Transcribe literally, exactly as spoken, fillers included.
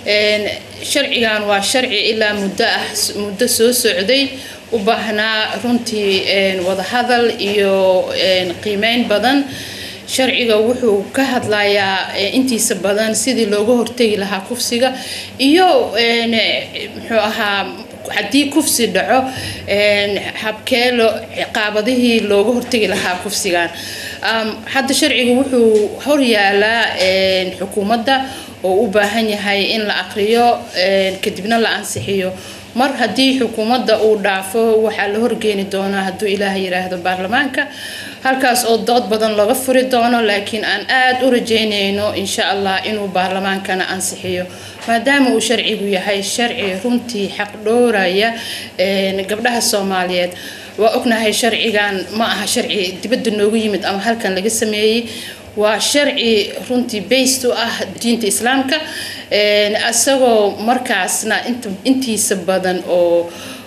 sharcigan waa sharci ilaa muddo ah muddo soo socday u baahnaa runtii wada hadal iyo qiimeyn badan sharciga wuxuu ka hadlayaa intiisa badan sidii looga hortagi lahaa kufsiga iyo muxuu ahaa haddii kufsi dhaco habkeelo ciqaabadihii looga hortagi lahaa kufsigan hadda sharciga wuxuu hor yaalaa xukuumadda oo u baahan yahay in la aqriyo kadibna la ansixiyo mar haddii xukuumadda uu dhaafo waxaa la horgeeni doonaa hadduu ilaahay yiraahdo baarlamaanka halkaas oo dood badan laga furi doono laakiin aan aad u rajeynayno insha Allah inuu baarlamaankana ansixiyo maadaama uu sharcigu yahay sharci runtii xaq dhooraya gabdhaha Soomaaliyeed waa ognahay sharcigan ma aha sharci dibadda noogu yimid ama halkan laga sameeyay waa sharci runtii based u ah diinta islaamka asagoo markaasna intiisa badan oo